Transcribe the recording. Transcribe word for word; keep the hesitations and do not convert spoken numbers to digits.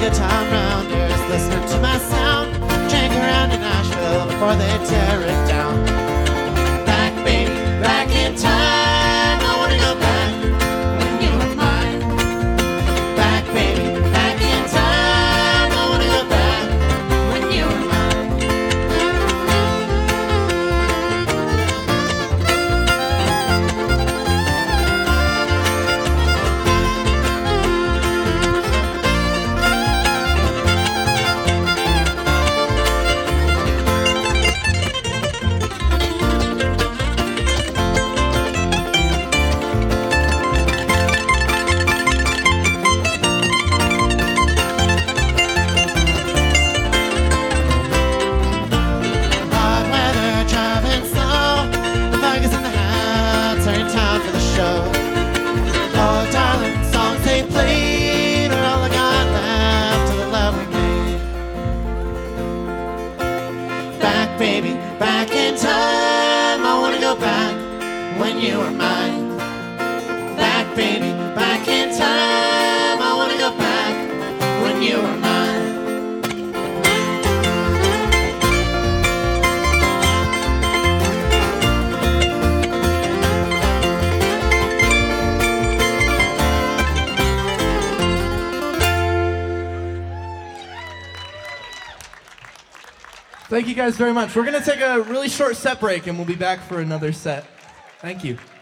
good time rounders listening to my sound. Drink around in Nashville before they tear it down. Back, baby, back in time. I wanna go back when you were mine. Back, baby, back in time. I wanna go back when you were mine. Oh, darling, songs they played are all I got left of the love we made. Back, baby, back in time. I wanna go back when you were mine. Back, baby, back in time. I wanna go back when you were mine. Thank you guys very much. We're going to take a really short set break, and we'll be back for another set. Thank you.